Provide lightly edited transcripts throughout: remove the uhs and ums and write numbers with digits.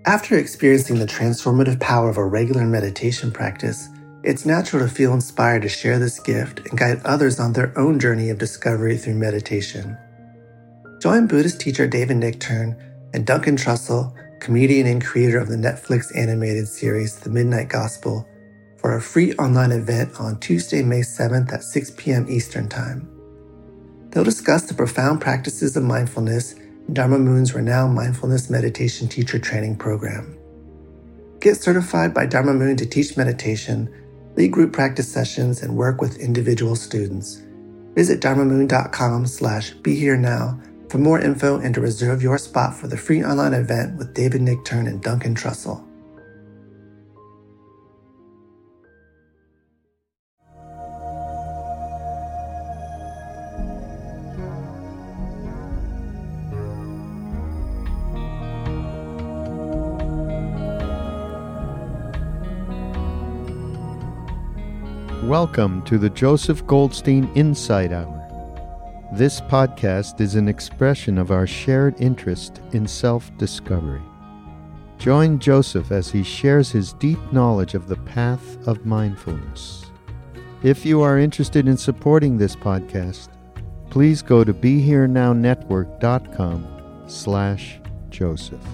After experiencing the transformative power of a regular meditation practice, it's natural to feel inspired to share this gift and guide others on their own journey of discovery through meditation. Join Buddhist teacher David Nichtern and Duncan Trussell, comedian and creator of the Netflix animated series The Midnight Gospel, for a free online event on Tuesday, May 7th at 6 p.m. Eastern Time. They'll discuss the profound practices of mindfulness in Dharma Moon's renowned mindfulness meditation teacher training program. Get certified by Dharma Moon to teach meditation, lead group practice sessions, and work with individual students. Visit dharmamoon.com/BeHereNow for more info and to reserve your spot for the free online event with David Nichtern and Duncan Trussell. Welcome to the Joseph Goldstein Insight Hour. This podcast is an expression of our shared interest in self-discovery. Join Joseph as he shares his deep knowledge of the path of mindfulness. If you are interested in supporting this podcast, please go to BeHereNowNetwork.com/Joseph.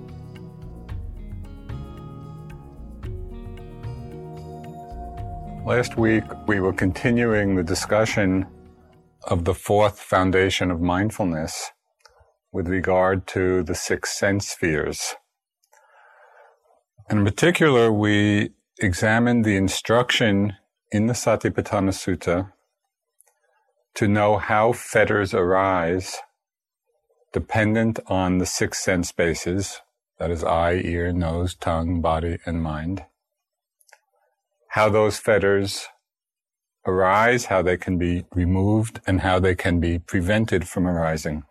Last week, we were continuing the discussion of the fourth foundation of mindfulness with regard to the six sense spheres. And in particular, we examined the instruction in the Satipatthana Sutta to know how fetters arise dependent on the six sense bases, that is eye, ear, nose, tongue, body, and mind. How those fetters arise, how they can be removed, and how they can be prevented from arising.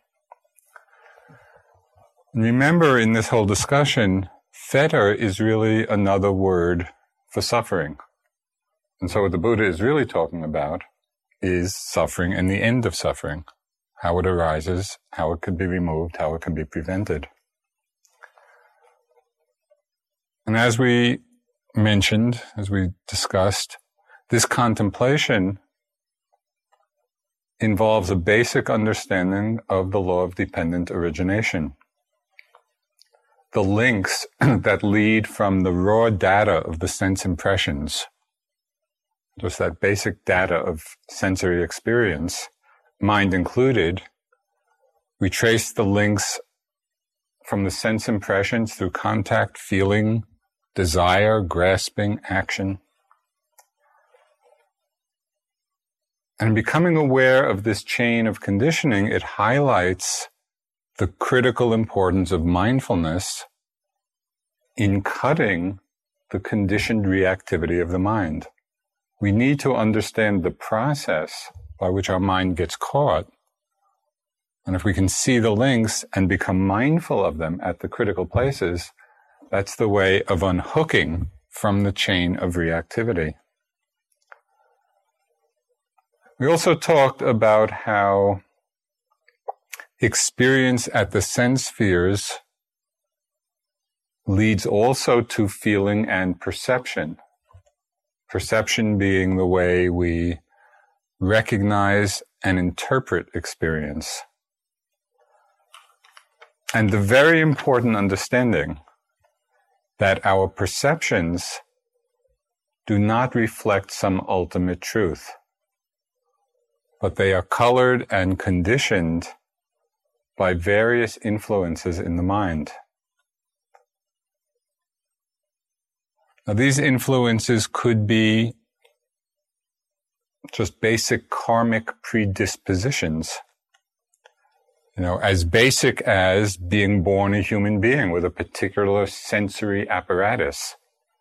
And remember, in this whole discussion, fetter is really another word for suffering. And so what the Buddha is really talking about is suffering and the end of suffering, how it arises, how it can be removed, how it can be prevented. And as we mentioned, as we discussed, this contemplation involves a basic understanding of the law of dependent origination. The links that lead from the raw data of the sense impressions, just that basic data of sensory experience, mind included, we trace the links from the sense impressions through contact, feeling, desire, grasping, action. And in becoming aware of this chain of conditioning, it highlights the critical importance of mindfulness in cutting the conditioned reactivity of the mind. We need to understand the process by which our mind gets caught. And if we can see the links and become mindful of them at the critical places, that's the way of unhooking from the chain of reactivity. We also talked about how experience at the sense spheres leads also to feeling and perception. Perception being the way we recognize and interpret experience. And the very important understanding that our perceptions do not reflect some ultimate truth, but they are colored and conditioned by various influences in the mind. Now, these influences could be just basic karmic predispositions. As basic as being born a human being with a particular sensory apparatus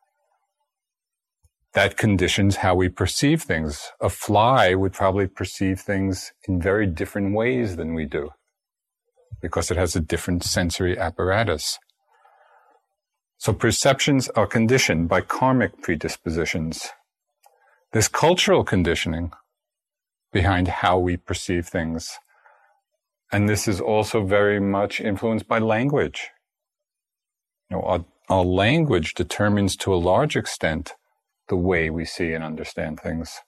that conditions how we perceive things. A fly would probably perceive things in very different ways than we do because it has a different sensory apparatus. So perceptions are conditioned by karmic predispositions. This cultural conditioning behind how we perceive things. And this is also very much influenced by language. Our language determines to a large extent the way we see and understand things.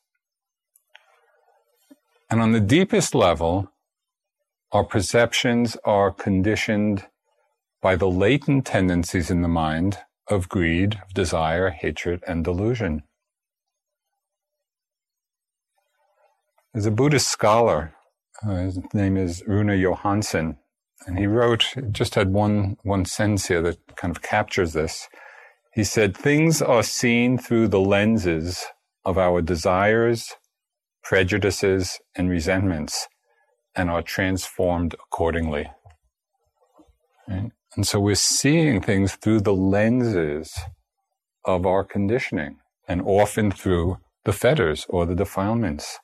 And on the deepest level, our perceptions are conditioned by the latent tendencies in the mind of greed, of desire, hatred, and delusion. There's a Buddhist scholar, his name is Rune Johansson, and he wrote, just had one sentence here that kind of captures this. He said, "Things are seen through the lenses of our desires, prejudices, and resentments, and are transformed accordingly." Right? And so we're seeing things through the lenses of our conditioning, and often through the fetters or the defilements.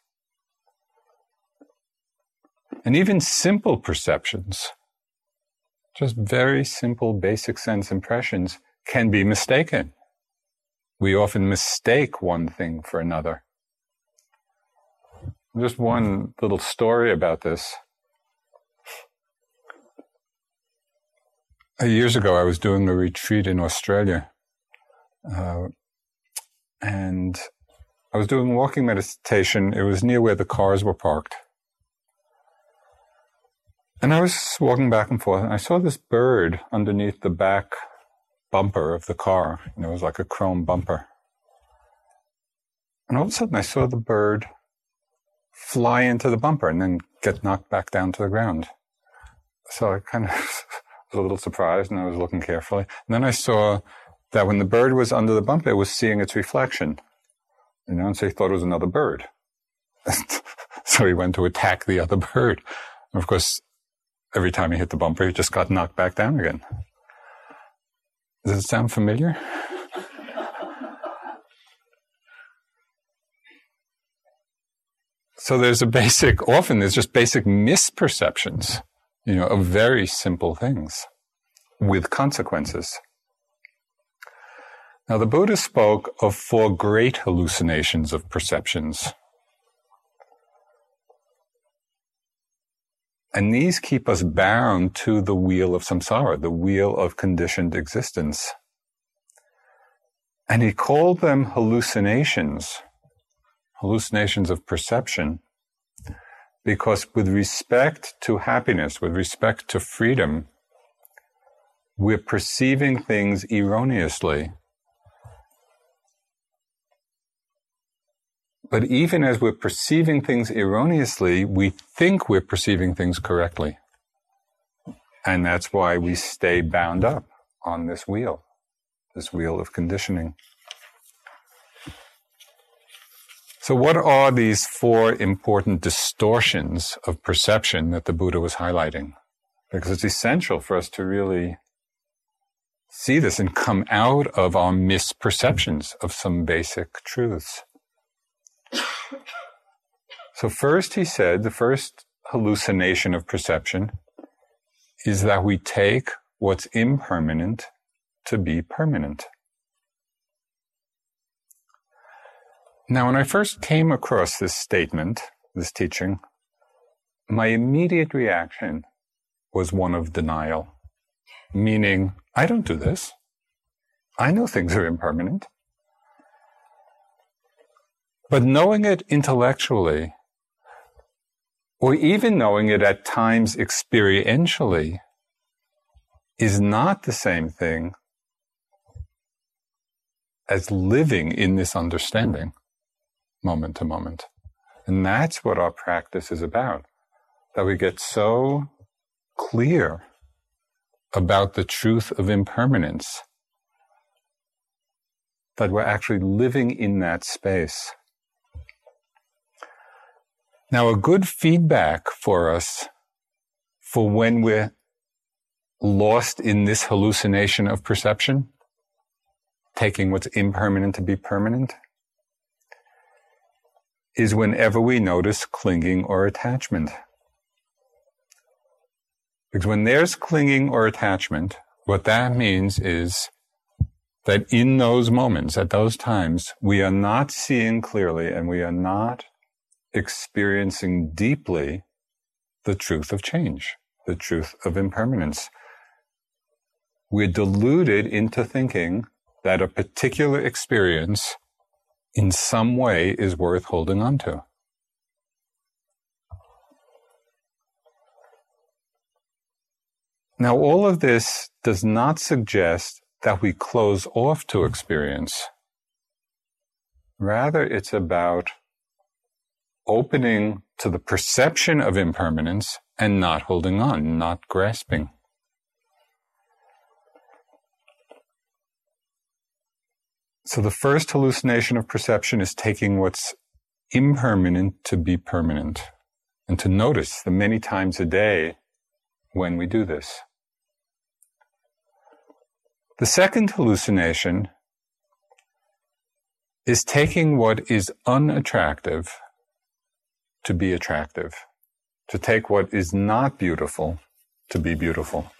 And even simple perceptions, just very simple basic sense impressions, can be mistaken. We often mistake one thing for another. Just one little story about this. Years ago, I was doing a retreat in Australia, and I was doing walking meditation. It was near where the cars were parked. And I was walking back and forth, and I saw this bird underneath the back bumper of the car. It was like a chrome bumper. And all of a sudden, I saw the bird fly into the bumper and then get knocked back down to the ground. So I kind of was a little surprised, and I was looking carefully. And then I saw that when the bird was under the bumper, it was seeing its reflection. And so he thought it was another bird. So he went to attack the other bird. And of course, every time he hit the bumper, he just got knocked back down again. Does it sound familiar? So there's just basic misperceptions, of very simple things with consequences. Now, the Buddha spoke of 4 great hallucinations of perceptions. And these keep us bound to the wheel of samsara, the wheel of conditioned existence. And he called them hallucinations of perception, because with respect to happiness, with respect to freedom, we're perceiving things erroneously. But even as we're perceiving things erroneously, we think we're perceiving things correctly. And that's why we stay bound up on this wheel of conditioning. So what are these 4 important distortions of perception that the Buddha was highlighting? Because it's essential for us to really see this and come out of our misperceptions of some basic truths. So first, he said, the first hallucination of perception is that we take what's impermanent to be permanent. Now, when I first came across this statement, this teaching, my immediate reaction was one of denial, meaning, I don't do this. I know things are impermanent. But knowing it intellectually, or even knowing it at times experientially, is not the same thing as living in this understanding moment to moment. And that's what our practice is about, that we get so clear about the truth of impermanence that we're actually living in that space. Now, a good feedback for us for when we're lost in this hallucination of perception, taking what's impermanent to be permanent, is whenever we notice clinging or attachment. Because when there's clinging or attachment, what that means is that in those moments, at those times, we are not seeing clearly and we are not experiencing deeply the truth of change, the truth of impermanence. we're deluded into thinking that a particular experience in some way is worth holding on to. Now, all of this does not suggest that we close off to experience. Rather, it's about opening to the perception of impermanence and not holding on, not grasping. So the first hallucination of perception is taking what's impermanent to be permanent, and to notice the many times a day when we do this. The second hallucination is taking what is unattractive to be attractive, to take what is not beautiful to be beautiful.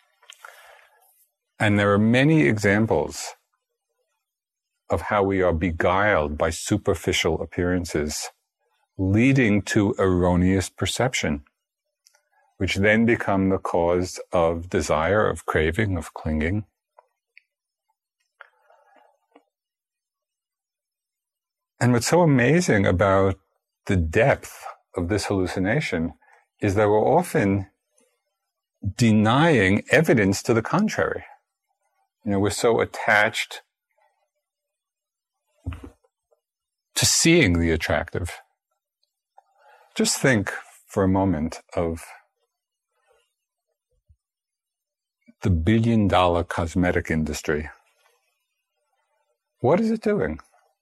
And there are many examples of how we are beguiled by superficial appearances, leading to erroneous perception, which then become the cause of desire, of craving, of clinging. And what's so amazing about the depth of this hallucination is that we're often denying evidence to the contrary. We're so attached to seeing the attractive. Just think for a moment of the billion-dollar cosmetic industry. What is it doing?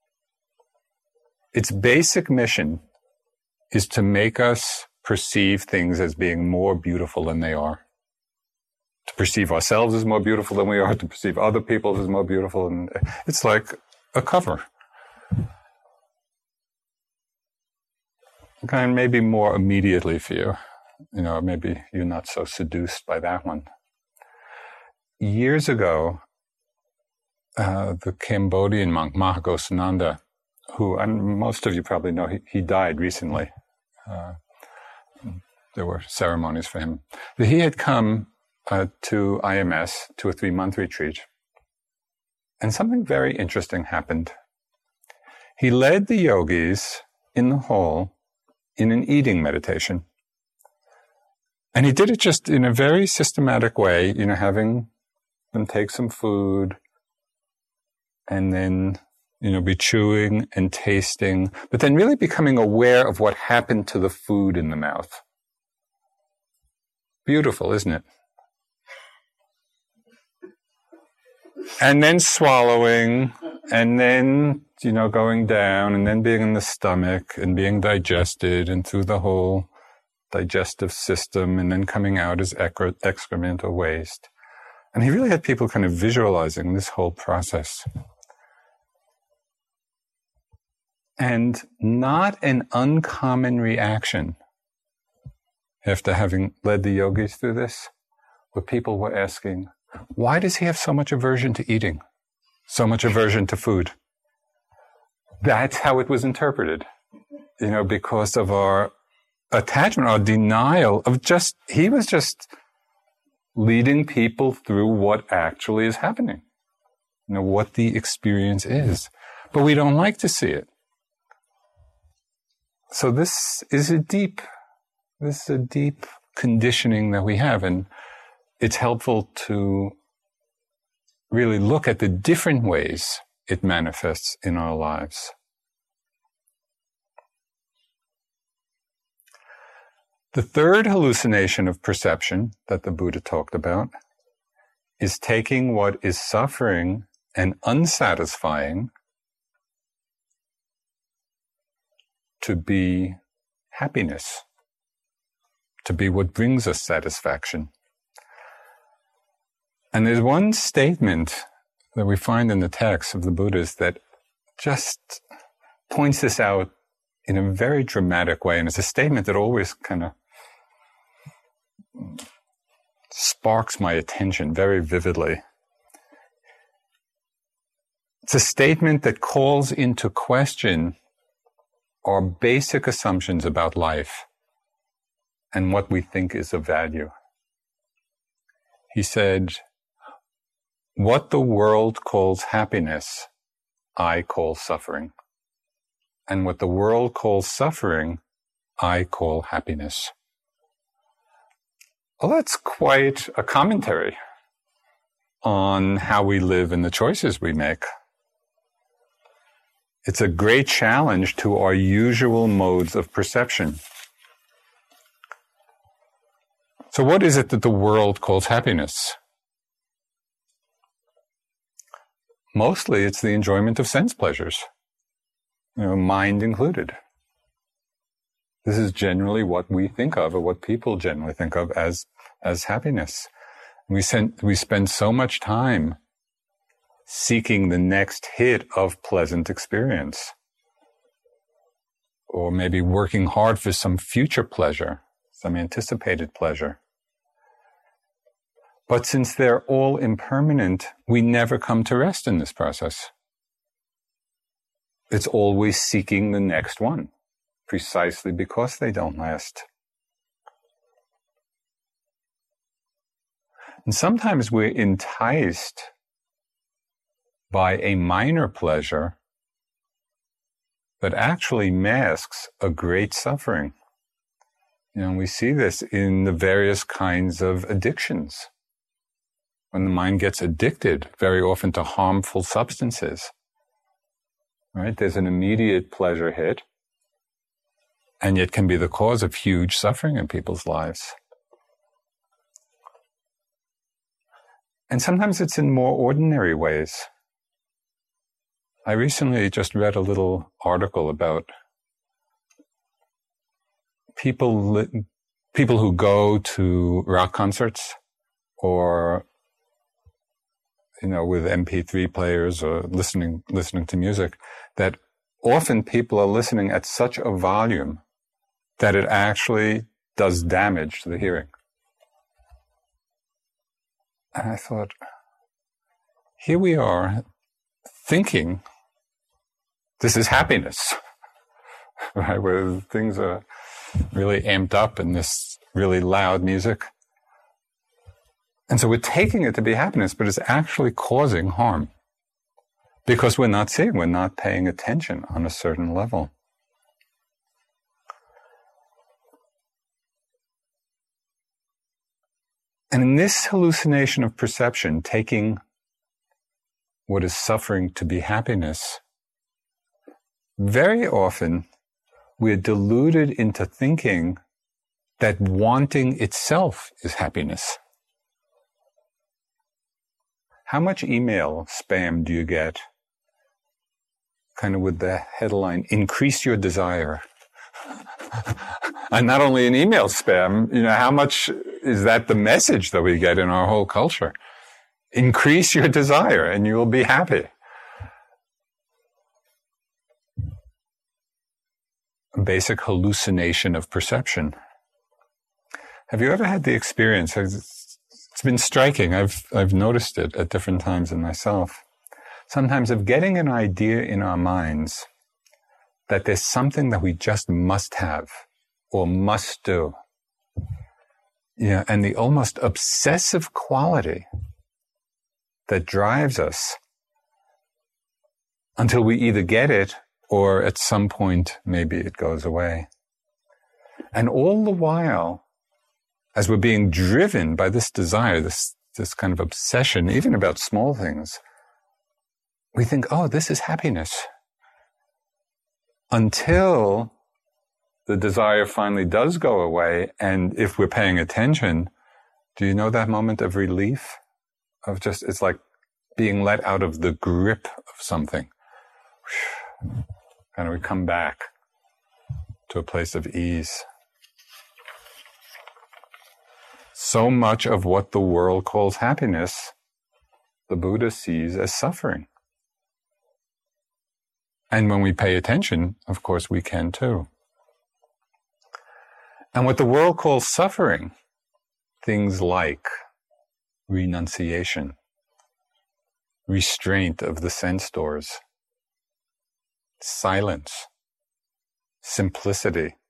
Its basic mission is to make us perceive things as being more beautiful than they are. To perceive ourselves as more beautiful than we are, to perceive other people as more beautiful. And it's like a cover. Kind of maybe more immediately for you. Maybe you're not so seduced by that one. Years ago, the Cambodian monk Mahagosananda, who most of you probably know, he died recently. There were ceremonies for him. But he had come to IMS, to a 3-month retreat, and something very interesting happened. He led the yogis in the hall in an eating meditation. And he did it just in a very systematic way, having them take some food and then, be chewing and tasting, but then really becoming aware of what happened to the food in the mouth. Beautiful, isn't it? And then swallowing, and then, going down, and then being in the stomach, and being digested, and through the whole digestive system, and then coming out as excrement or waste. And he really had people kind of visualizing this whole process. And not an uncommon reaction after having led the yogis through this, where people were asking, why does he have so much aversion to eating? So much aversion to food? That's how it was interpreted, because of our attachment, our denial of he was just leading people through what actually is happening, what the experience is. But we don't like to see it. So this is a deep conditioning that we have, and it's helpful to really look at the different ways it manifests in our lives. The third hallucination of perception that the Buddha talked about is taking what is suffering and unsatisfying to be happiness, to be what brings us satisfaction. And there's one statement that we find in the text of the Buddhas that just points this out in a very dramatic way. And it's a statement that always kind of sparks my attention very vividly. It's a statement that calls into question our basic assumptions about life and what we think is of value. He said, What the world calls happiness, I call suffering. And what the world calls suffering, I call happiness. Well, that's quite a commentary on how we live and the choices we make. It's a great challenge to our usual modes of perception. So what is it that the world calls happiness? Mostly it's the enjoyment of sense pleasures, mind included. This is generally what we think of, or what people generally think of as happiness. We spend so much time seeking the next hit of pleasant experience, or maybe working hard for some future pleasure, some anticipated pleasure. But since they're all impermanent, we never come to rest in this process. It's always seeking the next one, precisely because they don't last. And sometimes we're enticed by a minor pleasure that actually masks a great suffering. We see this in the various kinds of addictions. When the mind gets addicted, very often to harmful substances, right? There's an immediate pleasure hit, and yet can be the cause of huge suffering in people's lives. And sometimes it's in more ordinary ways. I recently just read a little article about people who go to rock concerts, or with MP3 players, or listening to music, that often people are listening at such a volume that it actually does damage to the hearing. And I thought, here we are thinking this is happiness, right? Where things are really amped up in this really loud music. And so we're taking it to be happiness, but it's actually causing harm because we're not seeing, we're not paying attention on a certain level. And in this hallucination of perception, taking what is suffering to be happiness, very often we're deluded into thinking that wanting itself is happiness. How much email spam do you get, kind of with the headline, "Increase your desire"? And not only in email spam, how much is that the message that we get in our whole culture? Increase your desire and you will be happy. A basic hallucination of perception. Have you ever had the experience? It's been striking. I've noticed it at different times in myself. Sometimes of getting an idea in our minds that there's something that we just must have or must do. And the almost obsessive quality that drives us until we either get it or at some point maybe it goes away. And all the while, as we're being driven by this desire, this kind of obsession, even about small things, we think, oh, this is happiness. Until the desire finally does go away, and if we're paying attention, do you know that moment of relief? It's like being let out of the grip of something. And we come back to a place of ease. So much of what the world calls happiness, the Buddha sees as suffering. And when we pay attention, of course, we can too. And what the world calls suffering, things like renunciation, restraint of the sense doors, silence, simplicity,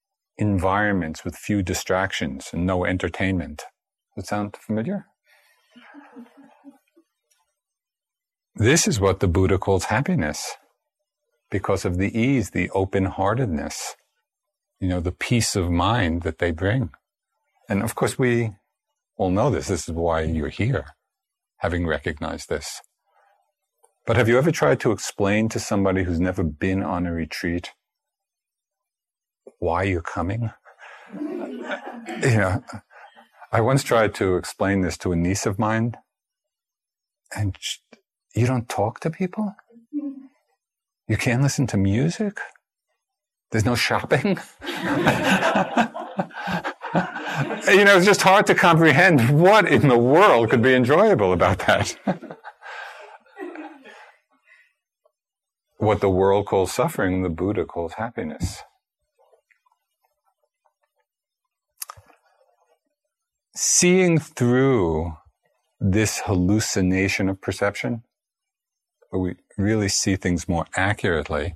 environments with few distractions and no entertainment. Does that sound familiar? This is what the Buddha calls happiness, because of the ease, the open-heartedness, the peace of mind that they bring. And of course, we all know this. This is why you're here, having recognized this. But have you ever tried to explain to somebody who's never been on a retreat why you're coming? I once tried to explain this to a niece of mine, and you don't talk to people? You can't listen to music? There's no shopping? It's just hard to comprehend what in the world could be enjoyable about that. What the world calls suffering, the Buddha calls happiness. Seeing through this hallucination of perception, where we really see things more accurately,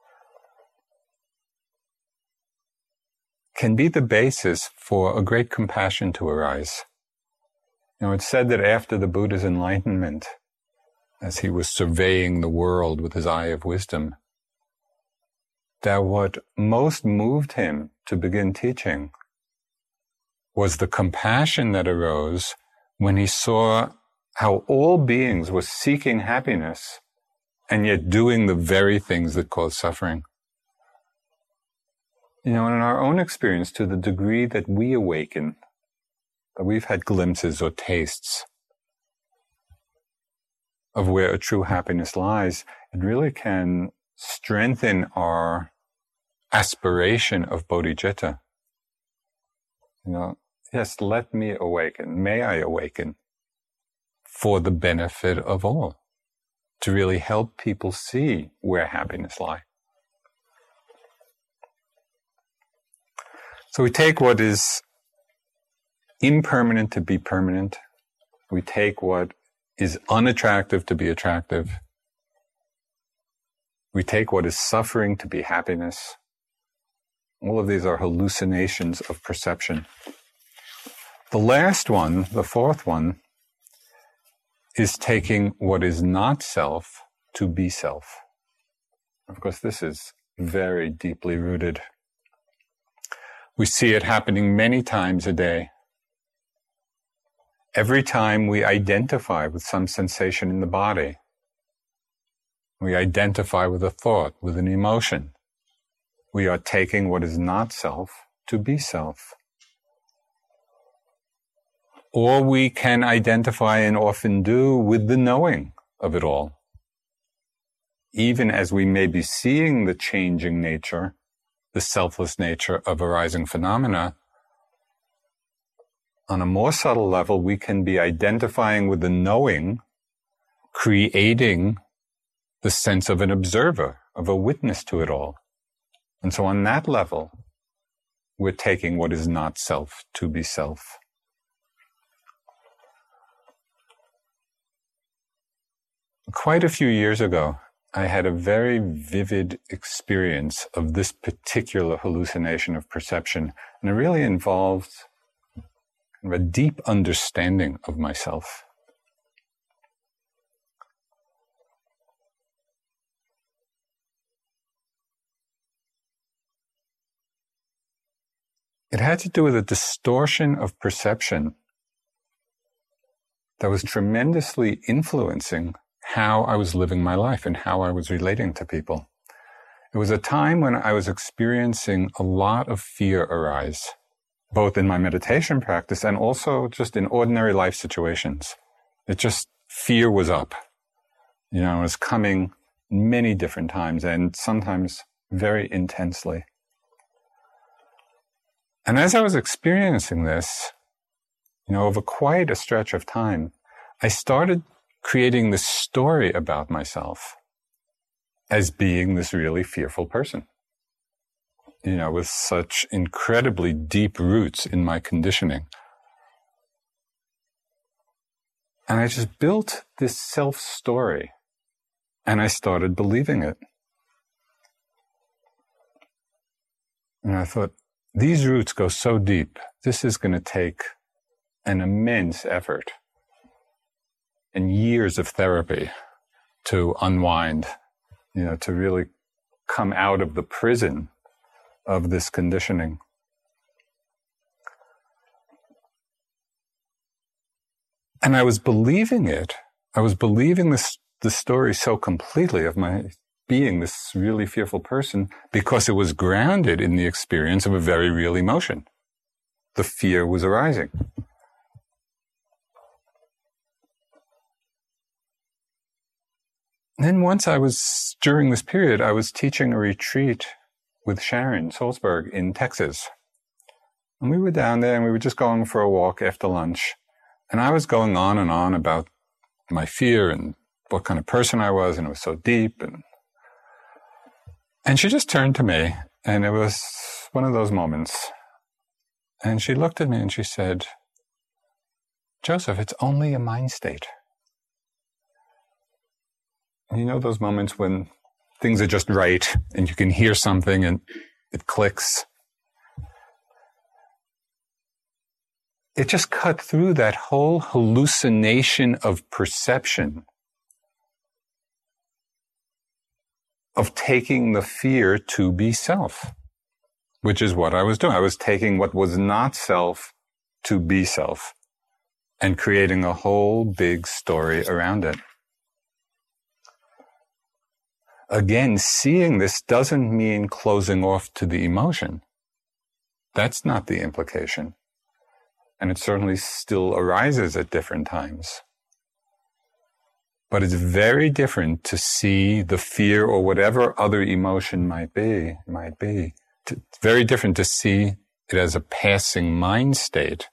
can be the basis for a great compassion to arise. It's said that after the Buddha's enlightenment, as he was surveying the world with his eye of wisdom, that what most moved him to begin teaching was the compassion that arose when he saw how all beings were seeking happiness and yet doing the very things that cause suffering. In our own experience, to the degree that we awaken, that we've had glimpses or tastes of where a true happiness lies, it really can strengthen our aspiration of bodhicitta. Yes, let me awaken. May I awaken for the benefit of all, to really help people see where happiness lies. So we take what is impermanent to be permanent. We take what is unattractive to be attractive. We take what is suffering to be happiness. All of these are hallucinations of perception. The last one, the fourth one, is taking what is not self to be self. Of course, this is very deeply rooted. We see it happening many times a day. Every time we identify with some sensation in the body, we identify with a thought, with an emotion, we are taking what is not self to be self. Or we can identify, and often do, with the knowing of it all. Even as we may be seeing the changing nature, the selfless nature of arising phenomena, on a more subtle level, we can be identifying with the knowing, creating the sense of an observer, of a witness to it all. And so on that level, we're taking what is not self to be self. Quite a few years ago, I had a very vivid experience of this particular hallucination of perception, and it really involved a deep understanding of myself. It had to do with a distortion of perception that was tremendously influencing how I was living my life and how I was relating to people. It was a time when I was experiencing a lot of fear arise, both in my meditation practice and also just in ordinary life situations. Fear was up. It was coming many different times and sometimes very intensely. And as I was experiencing this, over quite a stretch of time, I started creating this story about myself as being this really fearful person, with such incredibly deep roots in my conditioning. And I just built this self-story, and I started believing it. And I thought, these roots go so deep, this is going to take an immense effort and years of therapy to unwind, to really come out of the prison of this conditioning. And I was believing it. I was believing the story so completely of my being this really fearful person because it was grounded in the experience of a very real emotion. The fear was arising. And then during this period, I was teaching a retreat with Sharon Salzberg in Texas. And we were down there and we were just going for a walk after lunch. And I was going on and on about my fear and what kind of person I was, and it was so deep. And she just turned to me, and it was one of those moments. And she looked at me and she said, "Joseph, it's only a mind state." And you know those moments when things are just right and you can hear something and it clicks? It just cut through that whole hallucination of perception, of taking the fear to be self, which is what I was doing. I was taking what was not self to be self and creating a whole big story around it. Again, seeing this doesn't mean closing off to the emotion. That's not the implication. And it certainly still arises at different times. But it's very different to see the fear or whatever other emotion might be. It's very different to see it as a passing mind state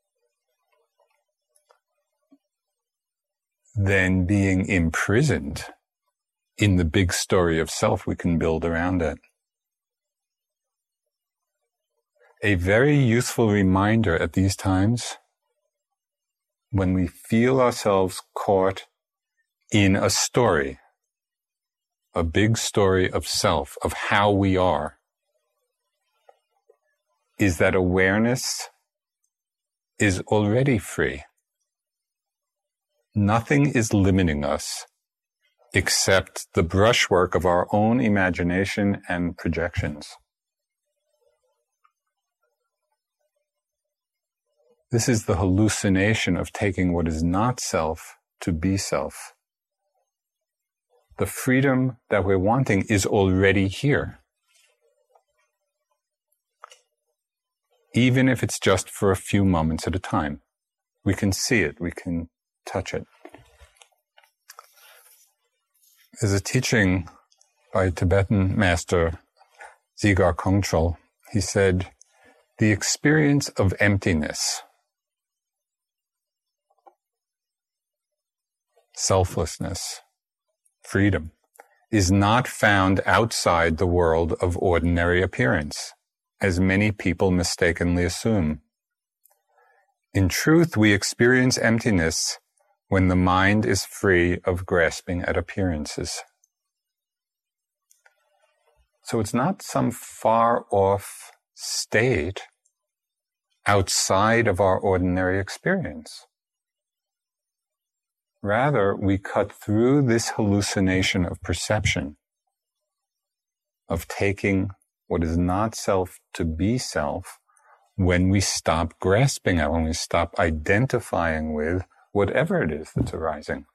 than being imprisoned in the big story of self we can build around it. A very useful reminder at these times, when we feel ourselves caught in a story, a big story of self, of how we are, is that awareness is already free. Nothing is limiting us except the brushwork of our own imagination and projections. This is the hallucination of taking what is not self to be self. The freedom that we're wanting is already here. Even if it's just for a few moments at a time. We can see it, we can touch it. There's a teaching by Tibetan master Dzigar Kongtrul. He said, "The experience of emptiness, selflessness, freedom, is not found outside the world of ordinary appearance, as many people mistakenly assume. In truth, we experience emptiness when the mind is free of grasping at appearances." So it's not some far-off state outside of our ordinary experience. Rather, we cut through this hallucination of perception, of taking what is not self to be self, when we stop grasping at, when we stop identifying with whatever it is that's arising.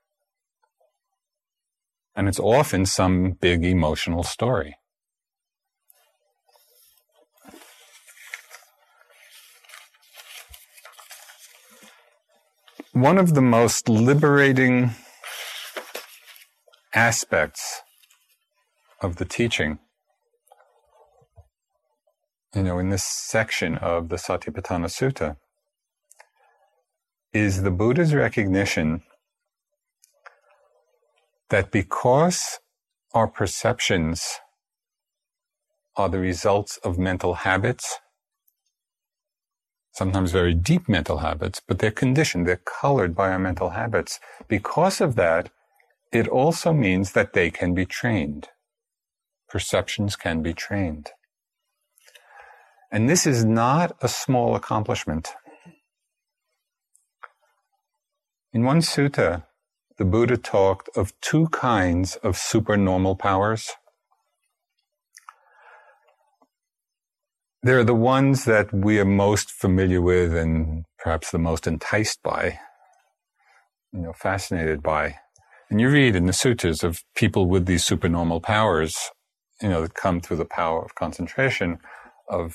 And it's often some big emotional story. One of the most liberating aspects of the teaching, in this section of the Satipatthana Sutta, is the Buddha's recognition that because our perceptions are the results of mental habits, sometimes very deep mental habits, but they're conditioned, they're colored by our mental habits. Because of that, it also means that they can be trained. Perceptions can be trained. And this is not a small accomplishment. In one sutta, the Buddha talked of two kinds of supernormal powers. They're the ones that we are most familiar with and perhaps the most enticed by, fascinated by. And you read in the sutras of people with these supernormal powers, that come through the power of concentration, of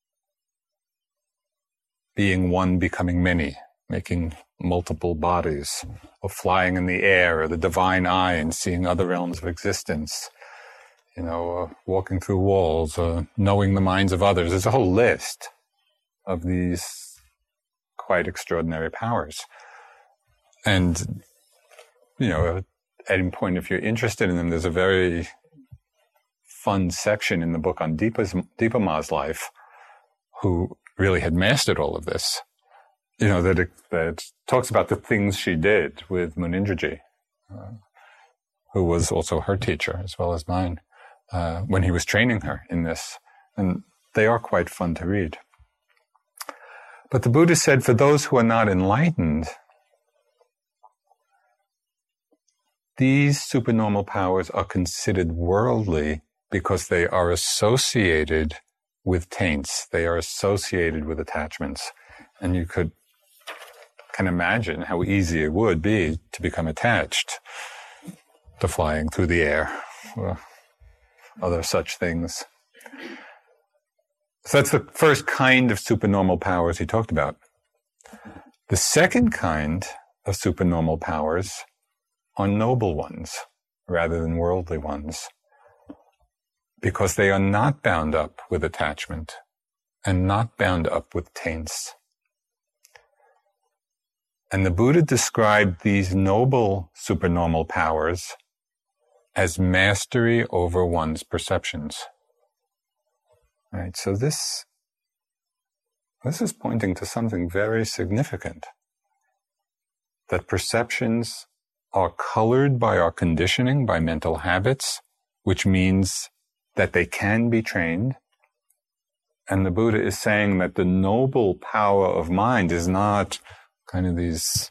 being one becoming many, making multiple bodies, of flying in the air, or the divine eye and seeing other realms of existence, walking through walls, knowing the minds of others. There's a whole list of these quite extraordinary powers. And, at any point, if you're interested in them, there's a very fun section in the book on Dipa Ma's life, who really had mastered all of this, that talks about the things she did with Munindraji, who was also her teacher as well as mine, when he was training her in this. And they are quite fun to read. But the Buddha said, for those who are not enlightened, these supernormal powers are considered worldly because they are associated with taints. They are associated with attachments. And you can imagine how easy it would be to become attached to flying through the air or other such things. So that's the first kind of supernormal powers he talked about. The second kind of supernormal powers are noble ones rather than worldly ones, because they are not bound up with attachment and not bound up with taints. And the Buddha described these noble supernormal powers as mastery over one's perceptions. Right? So this is pointing to something very significant, that perceptions are colored by our conditioning, by mental habits, which means that they can be trained. And the Buddha is saying that the noble power of mind is not kind of these,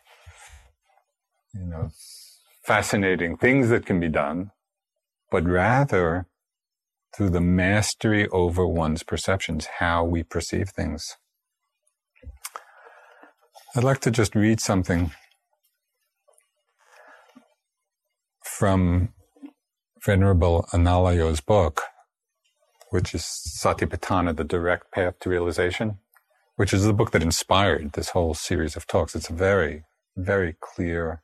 fascinating things that can be done, but rather through the mastery over one's perceptions, how we perceive things. I'd like to just read something from Venerable Analayo's book, which is Satipatthana, The Direct Path to Realization, which is the book that inspired this whole series of talks. It's a very, very clear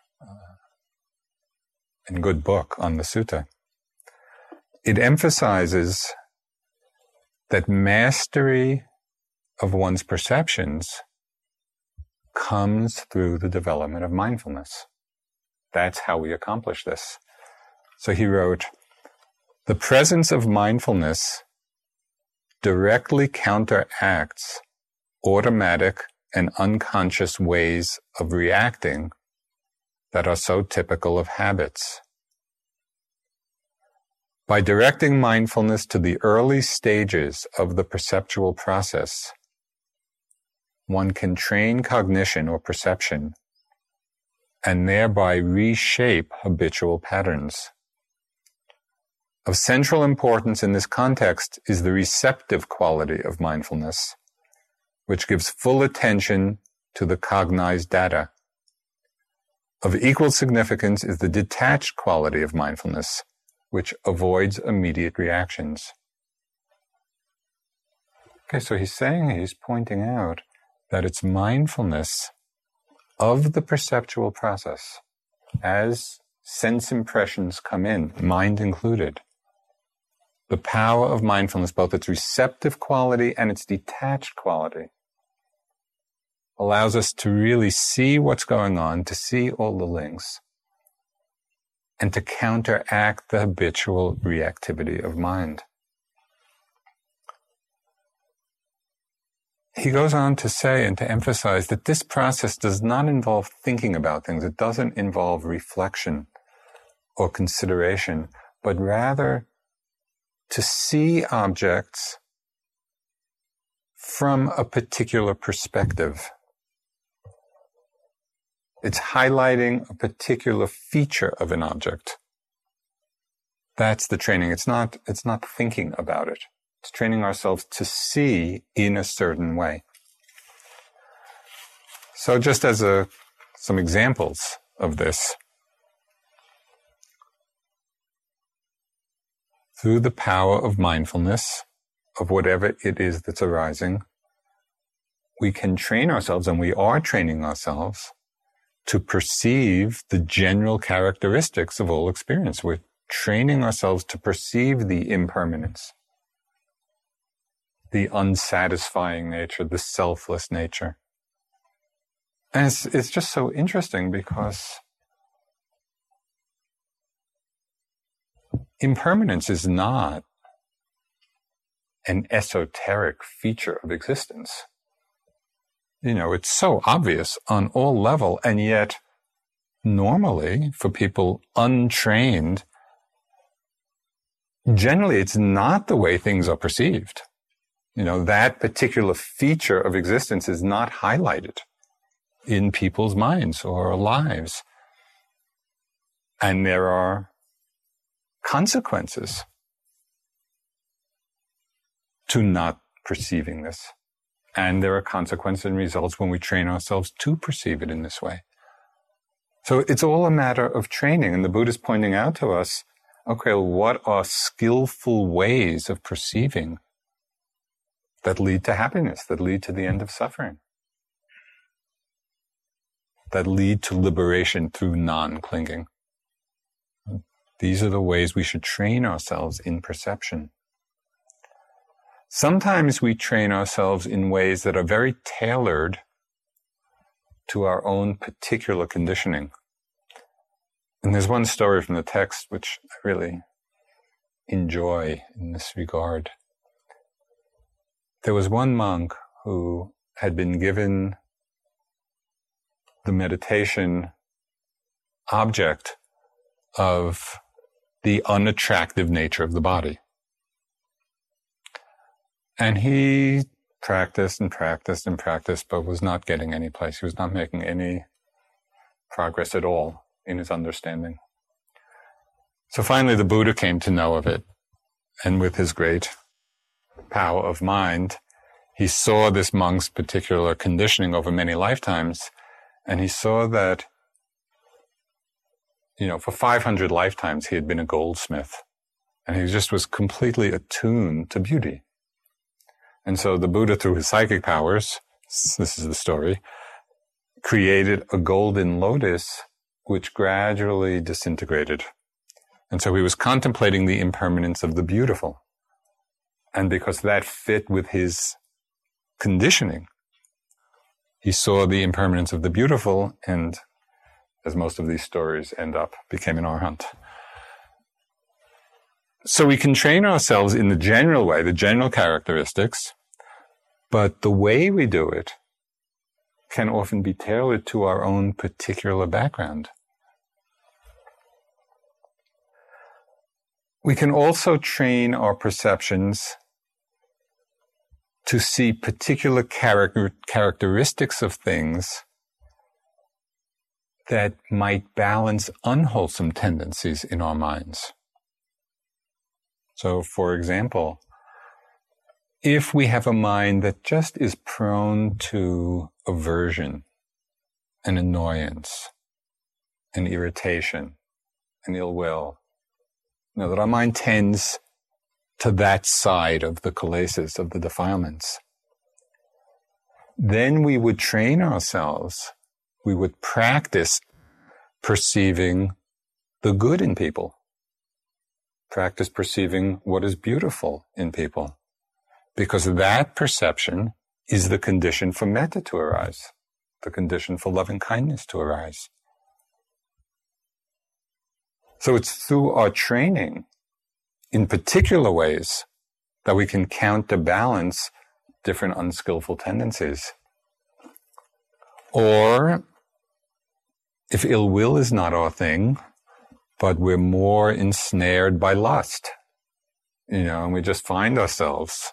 and good book on the sutta. It emphasizes that mastery of one's perceptions comes through the development of mindfulness. That's how we accomplish this. So he wrote, the presence of mindfulness directly counteracts automatic and unconscious ways of reacting that are so typical of habits. By directing mindfulness to the early stages of the perceptual process, one can train cognition or perception and thereby reshape habitual patterns. Of central importance in this context is the receptive quality of mindfulness, which gives full attention to the cognized data. Of equal significance is the detached quality of mindfulness, which avoids immediate reactions. Okay, so he's pointing out that it's mindfulness of the perceptual process as sense impressions come in, mind included. The power of mindfulness, both its receptive quality and its detached quality, allows us to really see what's going on, to see all the links, and to counteract the habitual reactivity of mind. He goes on to say and to emphasize that this process does not involve thinking about things. It doesn't involve reflection or consideration, but rather to see objects from a particular perspective. It's highlighting a particular feature of an object. That's the training. It's not thinking about it. It's training ourselves to see in a certain way. So just as some examples of this, through the power of mindfulness, of whatever it is that's arising, we can train ourselves, and we are training ourselves, to perceive the general characteristics of all experience. We're training ourselves to perceive the impermanence, the unsatisfying nature, the selfless nature. And it's just so interesting because impermanence is not an esoteric feature of existence. It's so obvious on all level, and yet normally for people untrained, generally it's not the way things are perceived. That particular feature of existence is not highlighted in people's minds or lives. And there are consequences to not perceiving this. And there are consequences and results when we train ourselves to perceive it in this way. So it's all a matter of training. And the Buddha is pointing out to us, okay, what are skillful ways of perceiving that lead to happiness, that lead to the end of suffering, that lead to liberation through non-clinging? These are the ways we should train ourselves in perception. Sometimes we train ourselves in ways that are very tailored to our own particular conditioning. And there's one story from the text which I really enjoy in this regard. There was one monk who had been given the meditation object of the unattractive nature of the body. And he practiced and practiced and practiced, but was not getting any place. He was not making any progress at all in his understanding. So finally the Buddha came to know of it. And with his great power of mind, he saw this monk's particular conditioning over many lifetimes. And he saw that, for 500 lifetimes he had been a goldsmith. And he just was completely attuned to beauty. And so the Buddha, through his psychic powers, this is the story, created a golden lotus which gradually disintegrated. And so he was contemplating the impermanence of the beautiful. And because that fit with his conditioning, he saw the impermanence of the beautiful, and as most of these stories end up, became an arhat. So we can train ourselves in the general way, the general characteristics, but the way we do it can often be tailored to our own particular background. We can also train our perceptions to see particular characteristics of things that might balance unwholesome tendencies in our minds. So, for example, if we have a mind that just is prone to aversion and annoyance and irritation and ill will, that our mind tends to that side of the kilesas, of the defilements, then we would train ourselves, we would practice perceiving the good in people, practice perceiving what is beautiful in people, because that perception is the condition for metta to arise, the condition for loving kindness to arise. So it's through our training in particular ways that we can counterbalance different unskillful tendencies. Or if ill will is not our thing, but we're more ensnared by lust, and we just find ourselves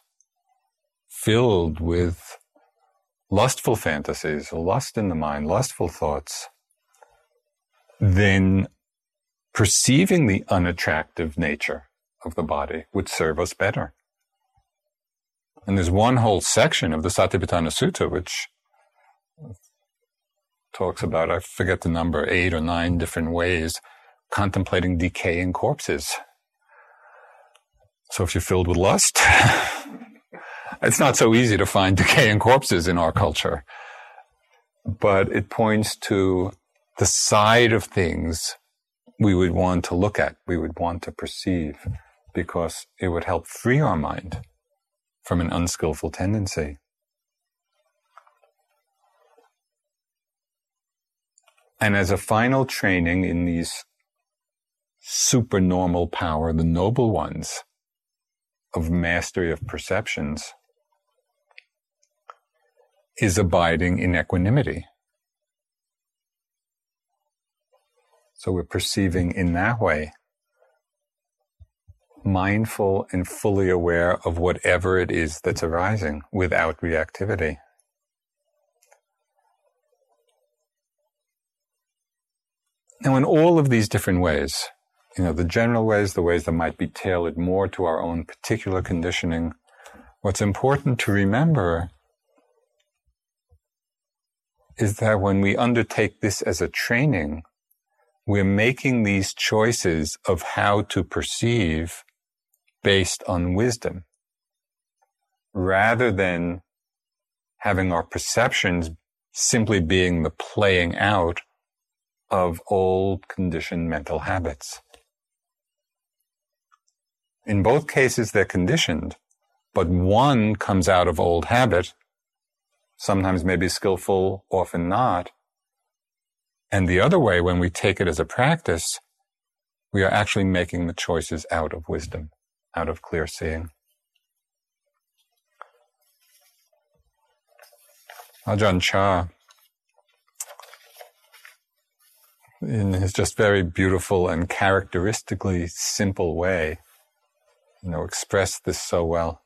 filled with lustful fantasies, lust in the mind, lustful thoughts, then perceiving the unattractive nature of the body would serve us better. And there's one whole section of the Satipatthana Sutta which talks about, I forget the number, 8 or 9 different ways, contemplating decaying corpses. So if you're filled with lust, it's not so easy to find decaying corpses in our culture. But it points to the side of things we would want to look at, we would want to perceive, because it would help free our mind from an unskillful tendency. And as a final training in these supernormal power, the noble ones, of mastery of perceptions, is abiding in equanimity. So we're perceiving in that way, mindful and fully aware of whatever it is that's arising without reactivity. Now, in all of these different ways, the general ways, the ways that might be tailored more to our own particular conditioning, what's important to remember is that when we undertake this as a training, we're making these choices of how to perceive based on wisdom, rather than having our perceptions simply being the playing out of old conditioned mental habits. In both cases, they're conditioned, but one comes out of old habit, sometimes maybe skillful, often not. And the other way, when we take it as a practice, we are actually making the choices out of wisdom, out of clear seeing. Ajahn Chah, in his just very beautiful and characteristically simple way, expressed this so well.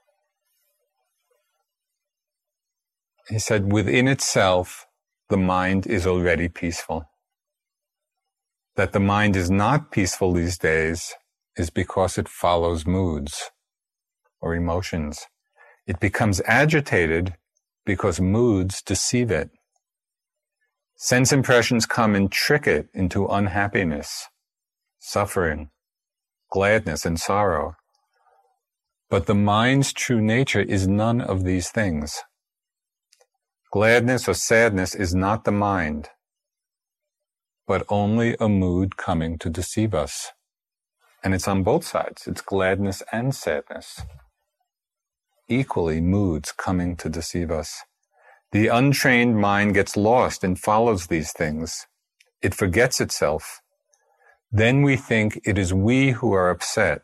He said, within itself, the mind is already peaceful. That the mind is not peaceful these days is because it follows moods or emotions. It becomes agitated because moods deceive it. Sense impressions come and trick it into unhappiness, suffering, gladness, and sorrow. But the mind's true nature is none of these things. Gladness or sadness is not the mind, but only a mood coming to deceive us. And it's on both sides. It's gladness and sadness. Equally, moods coming to deceive us. The untrained mind gets lost and follows these things. It forgets itself. Then we think it is we who are upset,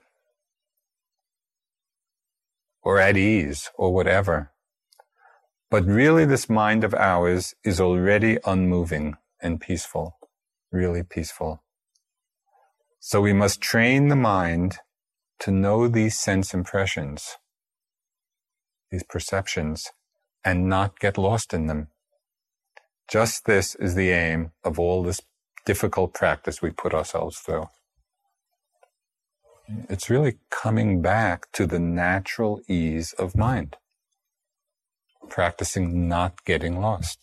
or at ease, or whatever. But really, this mind of ours is already unmoving and peaceful, really peaceful. So we must train the mind to know these sense impressions, these perceptions, and not get lost in them. Just this is the aim of all this difficult practice we put ourselves through. It's really coming back to the natural ease of mind. Practicing not getting lost.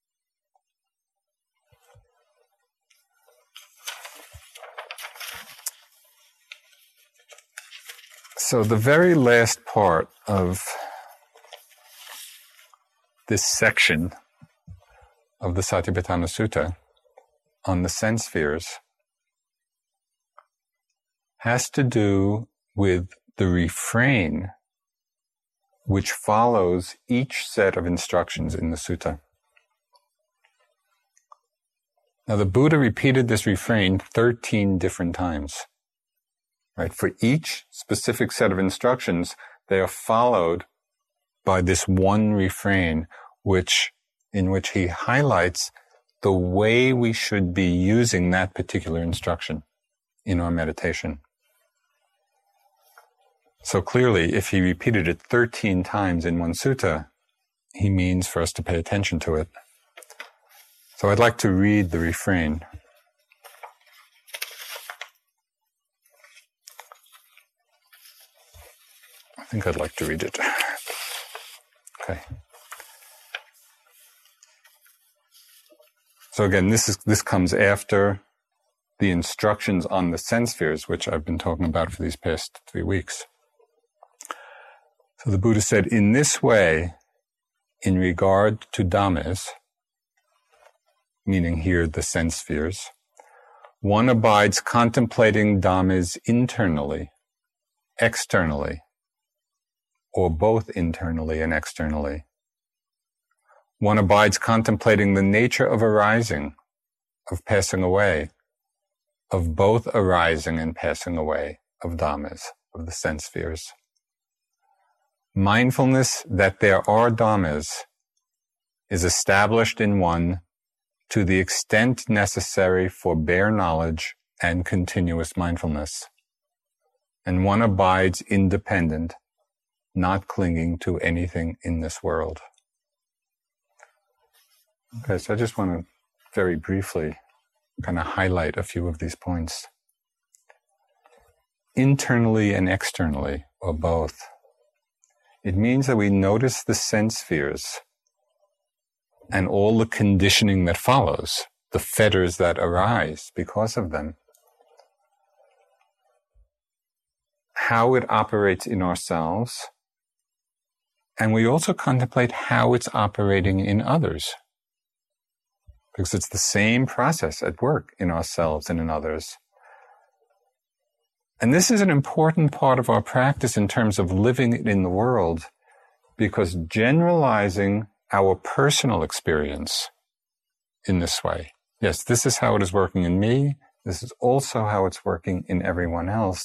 So the very last part of this section of the Satipatthana Sutta on the sense spheres has to do with the refrain which follows each set of instructions in the sutta. Now, the Buddha repeated this refrain 13 different times. Right? For each specific set of instructions, they are followed by this one refrain, in which he highlights the way we should be using that particular instruction in our meditation. So clearly, if he repeated it 13 times in one sutta, he means for us to pay attention to it. So I'd like to read the refrain. think I'd like to read it. Okay. So again, this comes after the instructions on the sense spheres, which I've been talking about for these past 3 weeks. So the Buddha said, in this way, in regard to dhammas, meaning here the sense spheres, one abides contemplating dhammas internally, externally, or both internally and externally. One abides contemplating the nature of arising, of passing away, of both arising and passing away of dhammas, of the sense spheres. Mindfulness that there are dhammas is established in one to the extent necessary for bare knowledge and continuous mindfulness. And one abides independent, not clinging to anything in this world. Okay, so I just want to very briefly kind of highlight a few of these points. Internally and externally, or both. It means that we notice the sense spheres and all the conditioning that follows, the fetters that arise because of them, how it operates in ourselves, and we also contemplate how it's operating in others. Because it's the same process at work in ourselves and in others. And this is an important part of our practice in terms of living it in the world, because generalizing our personal experience in this way, yes, this is how it is working in me, this is also how it's working in everyone else,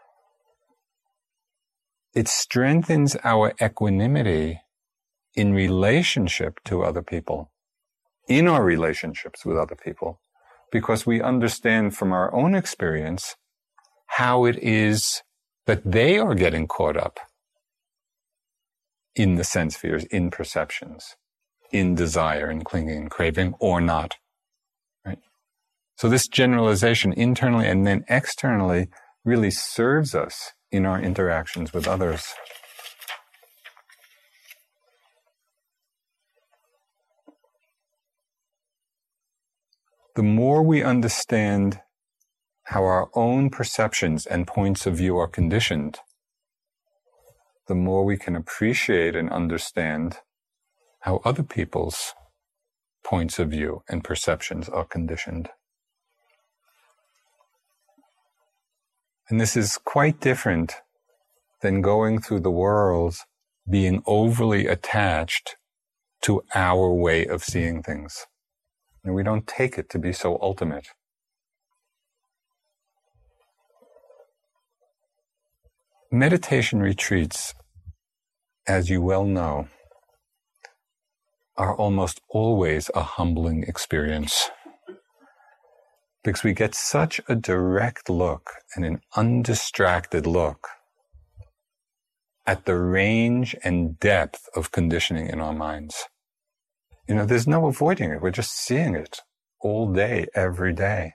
it strengthens our equanimity in relationship to other people, in our relationships with other people, because we understand from our own experience how it is that they are getting caught up in the sense spheres, in perceptions, in desire and clinging and craving, or not. Right? So this generalization internally and then externally really serves us in our interactions with others. The more we understand how our own perceptions and points of view are conditioned, the more we can appreciate and understand how other people's points of view and perceptions are conditioned. And this is quite different than going through the world being overly attached to our way of seeing things. And we don't take it to be so ultimate. Meditation retreats, as you well know, are almost always a humbling experience, because we get such a direct look and an undistracted look at the range and depth of conditioning in our minds. You know, there's no avoiding it. We're just seeing it all day, every day.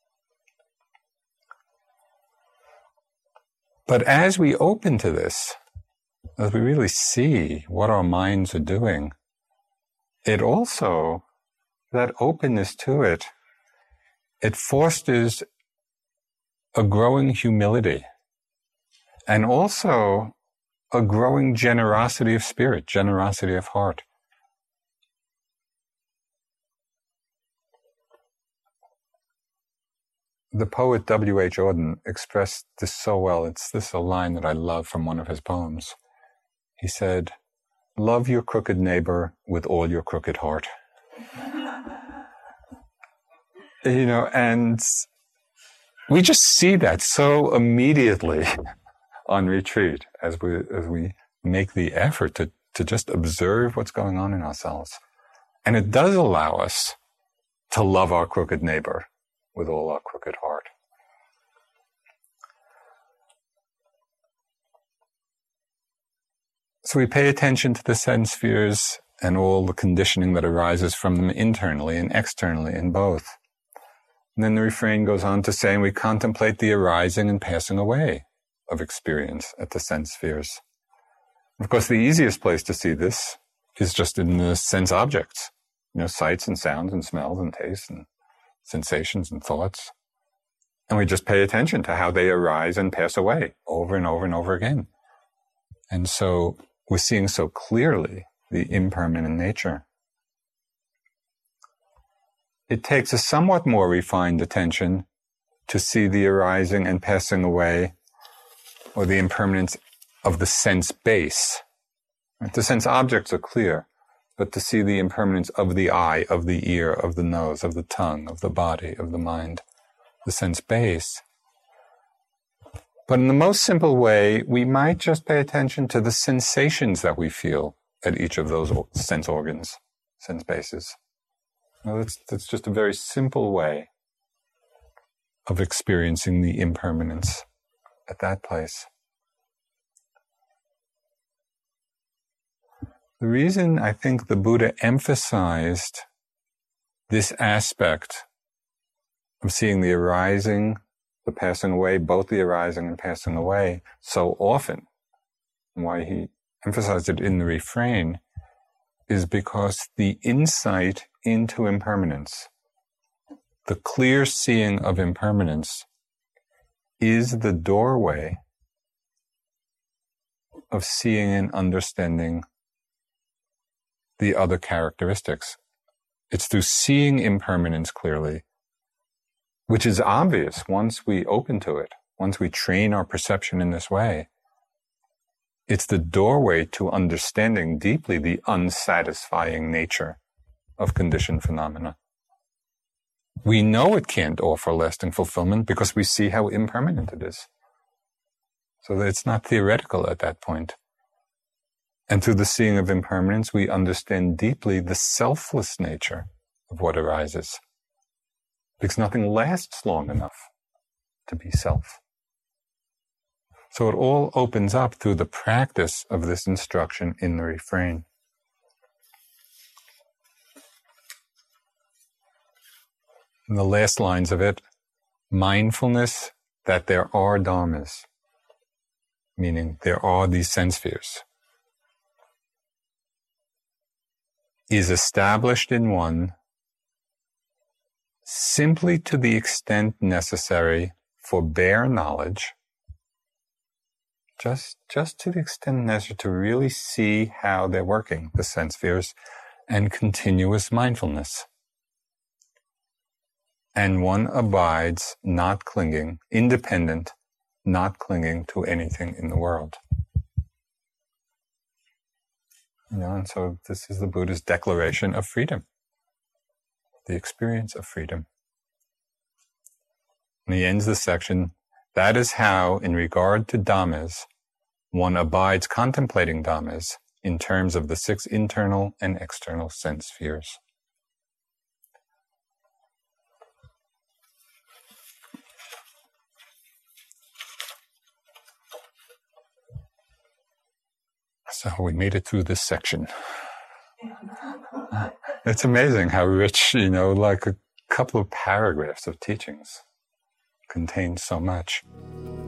But as we open to this, as we really see what our minds are doing, it also, that openness to it, it fosters a growing humility and also a growing generosity of spirit, generosity of heart. The poet W.H. Auden expressed this so well. This is a line that I love from one of his poems. He said, "Love your crooked neighbor with all your crooked heart." You know, and we just see that so immediately on retreat as we make the effort to just observe what's going on in ourselves. And it does allow us to love our crooked neighbor with all our crooked heart. So we pay attention to the sense spheres and all the conditioning that arises from them internally and externally in both. And then the refrain goes on to say, and we contemplate the arising and passing away of experience at the sense spheres. Of course, the easiest place to see this is just in the sense objects, sights and sounds and smells and tastes and sensations and thoughts. And we just pay attention to how they arise and pass away over and over and over again. And so we're seeing so clearly the impermanent nature. It takes a somewhat more refined attention to see the arising and passing away, or the impermanence of the sense base. The sense objects are clear, but to see the impermanence of the eye, of the ear, of the nose, of the tongue, of the body, of the mind, the sense base. But in the most simple way, we might just pay attention to the sensations that we feel at each of those sense organs, sense bases. Now, that's just a very simple way of experiencing the impermanence at that place. The reason I think the Buddha emphasized this aspect of seeing the arising, the passing away, both the arising and passing away so often, and why he emphasized it in the refrain, is because the insight into impermanence, the clear seeing of impermanence, is the doorway of seeing and understanding the other characteristics. It's through seeing impermanence clearly, which is obvious once we open to it, once we train our perception in this way. It's the doorway to understanding deeply the unsatisfying nature of conditioned phenomena. We know it can't offer lasting fulfillment because we see how impermanent it is. So that it's not theoretical at that point. And through the seeing of impermanence, we understand deeply the selfless nature of what arises. Because nothing lasts long enough to be self. So it all opens up through the practice of this instruction in the refrain. In the last lines of it, mindfulness that there are dharmas, meaning there are these sense spheres, is established in one simply to the extent necessary for bare knowledge, just to the extent necessary to really see how they're working, the sense spheres, and continuous mindfulness. And one abides, not clinging, independent, not clinging to anything in the world. And so this is the Buddha's declaration of freedom, the experience of freedom. And he ends this section, that is how, in regard to dhammas, one abides contemplating dhammas in terms of the 6 internal and external sense spheres. So we made it through this section. It's amazing how rich, like a couple of paragraphs of teachings contain so much.